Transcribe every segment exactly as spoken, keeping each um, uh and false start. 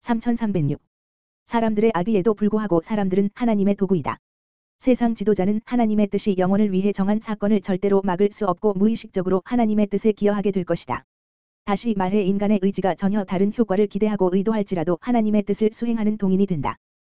삼천삼백육. 사람들의 악의에도 불구하고 사람들은 하나님의 도구이다. 세상 지도자는 하나님의 뜻이 영혼을 위해 정한 사건을 절대로 막을 수 없고 무의식적으로 하나님의 뜻에 기여하게 될 것이다. 다시 말해 인간의 의지가 전혀 다른 효과를 기대하고 의도할지라도 하나님의 뜻을 수행하는 동인이 된다.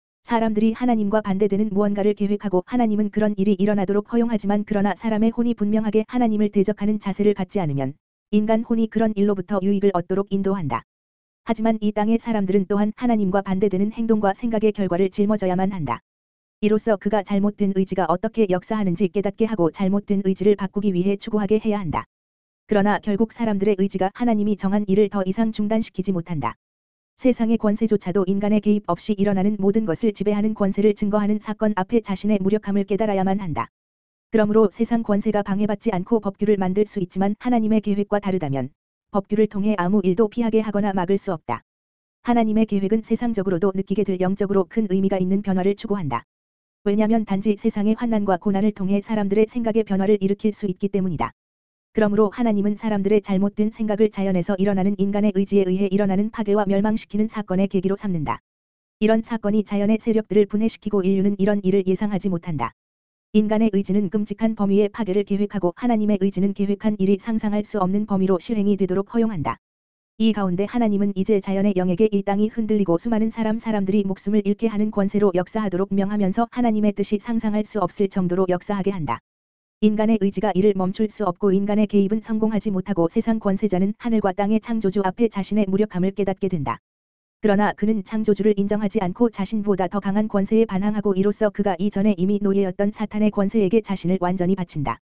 사람들이 하나님과 반대되는 무언가를 계획하고 하나님은 그런 일이 일어나도록 허용하지만 그러나 사람의 혼이 분명하게 하나님을 대적하는 자세를 갖지 않으면 인간 혼이 그런 일로부터 유익을 얻도록 인도한다. 하지만 이 땅의 사람들은 또한 하나님과 반대되는 행동과 생각의 결과를 짊어져야만 한다. 이로써 그가 잘못된 의지가 어떻게 역사하는지 깨닫게 하고 잘못된 의지를 바꾸기 위해 추구하게 해야 한다. 그러나 결국 사람들의 의지가 하나님이 정한 일을 더 이상 중단시키지 못한다. 세상의 권세조차도 인간의 개입 없이 일어나는 모든 것을 지배하는 권세를 증거하는 사건 앞에 자신의 무력함을 깨달아야만 한다. 그러므로 세상 권세가 방해받지 않고 법규를 만들 수 있지만 하나님의 계획과 다르다면 법규를 통해 아무 일도 피하게 하거나 막을 수 없다. 하나님의 계획은 세상적으로도 느끼게 될 영적으로 큰 의미가 있는 변화를 추구한다. 왜냐하면 단지 세상의 환난과 고난을 통해 사람들의 생각의 변화를 일으킬 수 있기 때문이다. 그러므로 하나님은 사람들의 잘못된 생각을 자연에서 일어나는 인간의 의지에 의해 일어나는 파괴와 멸망시키는 사건의 계기로 삼는다. 이런 사건이 자연의 세력들을 분해시키고 인류는 이런 일을 예상하지 못한다. 인간의 의지는 끔찍한 범위의 파괴를 계획하고 하나님의 의지는 계획한 일이 상상할 수 없는 범위로 실행이 되도록 허용한다. 이 가운데 하나님은 이제 자연의 영에게 이 땅이 흔들리고 수많은 사람 사람들이 목숨을 잃게 하는 권세로 역사하도록 명하면서 하나님의 뜻이 상상할 수 없을 정도로 역사하게 한다. 인간의 의지가 이를 멈출 수 없고 인간의 개입은 성공하지 못하고 세상 권세자는 하늘과 땅의 창조주 앞에 자신의 무력함을 깨닫게 된다. 그러나 그는 창조주를 인정하지 않고 자신보다 더 강한 권세에 반항하고 이로써 그가 이전에 이미 노예였던 사탄의 권세에게 자신을 완전히 바친다.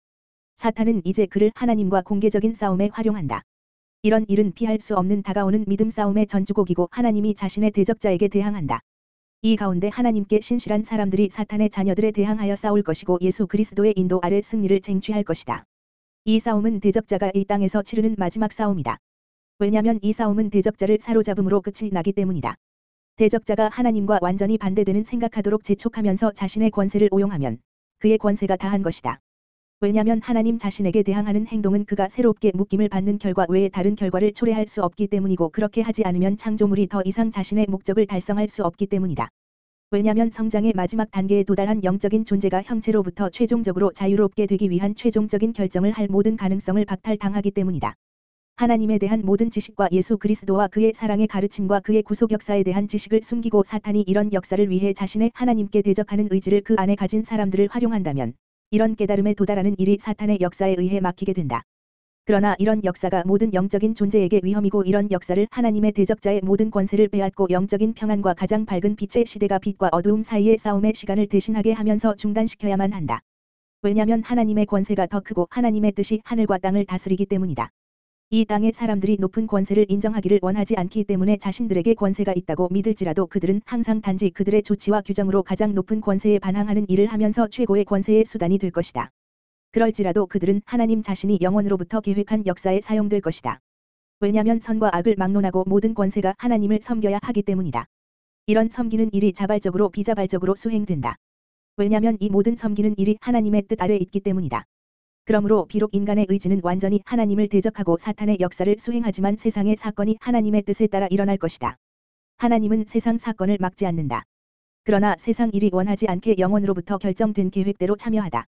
사탄은 이제 그를 하나님과 공개적인 싸움에 활용한다. 이런 일은 피할 수 없는 다가오는 믿음 싸움의 전주곡이고 하나님이 자신의 대적자에게 대항한다. 이 가운데 하나님께 신실한 사람들이 사탄의 자녀들에 대항하여 싸울 것이고 예수 그리스도의 인도 아래 승리를 쟁취할 것이다. 이 싸움은 대적자가 이 땅에서 치르는 마지막 싸움이다. 왜냐하면 이 싸움은 대적자를 사로잡음으로 끝이 나기 때문이다. 대적자가 하나님과 완전히 반대되는 생각하도록 재촉하면서 자신의 권세를 오용하면 그의 권세가 다한 것이다. 왜냐하면 하나님 자신에게 대항하는 행동은 그가 새롭게 묶임을 받는 결과 외에 다른 결과를 초래할 수 없기 때문이고 그렇게 하지 않으면 창조물이 더 이상 자신의 목적을 달성할 수 없기 때문이다. 왜냐하면 성장의 마지막 단계에 도달한 영적인 존재가 형체로부터 최종적으로 자유롭게 되기 위한 최종적인 결정을 할 모든 가능성을 박탈당하기 때문이다. 하나님에 대한 모든 지식과 예수 그리스도와 그의 사랑의 가르침과 그의 구속 역사에 대한 지식을 숨기고 사탄이 이런 역사를 위해 자신의 하나님께 대적하는 의지를 그 안에 가진 사람들을 활용한다면 이런 깨달음에 도달하는 일이 사탄의 역사에 의해 막히게 된다. 그러나 이런 역사가 모든 영적인 존재에게 위험이고 이런 역사를 하나님의 대적자의 모든 권세를 빼앗고 영적인 평안과 가장 밝은 빛의 시대가 빛과 어두움 사이의 싸움의 시간을 대신하게 하면서 중단시켜야만 한다. 왜냐하면 하나님의 권세가 더 크고 하나님의 뜻이 하늘과 땅을 다스리기 때문이다. 이 땅의 사람들이 높은 권세를 인정하기를 원하지 않기 때문에 자신들에게 권세가 있다고 믿을지라도 그들은 항상 단지 그들의 조치와 규정으로 가장 높은 권세에 반항하는 일을 하면서 최고의 권세의 수단이 될 것이다. 그럴지라도 그들은 하나님 자신이 영원으로부터 계획한 역사에 사용될 것이다. 왜냐하면 선과 악을 막론하고 모든 권세가 하나님을 섬겨야 하기 때문이다. 이런 섬기는 일이 자발적으로 비자발적으로 수행된다. 왜냐하면 이 모든 섬기는 일이 하나님의 뜻 아래 있기 때문이다. 그러므로 비록 인간의 의지는 완전히 하나님을 대적하고 사탄의 역사를 수행하지만 세상의 사건이 하나님의 뜻에 따라 일어날 것이다. 하나님은 세상 사건을 막지 않는다. 그러나 세상 일이 원하지 않게 영원으로부터 결정된 계획대로 참여하다.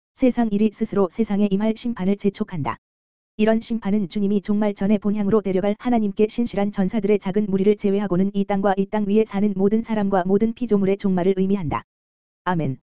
세상 일이 스스로 세상에 임할 심판을 재촉한다. 이런 심판은 주님이 종말 전에 본향으로 데려갈 하나님께 신실한 전사들의 작은 무리를 제외하고는 이 땅과 이 땅 위에 사는 모든 사람과 모든 피조물의 종말을 의미한다. 아멘.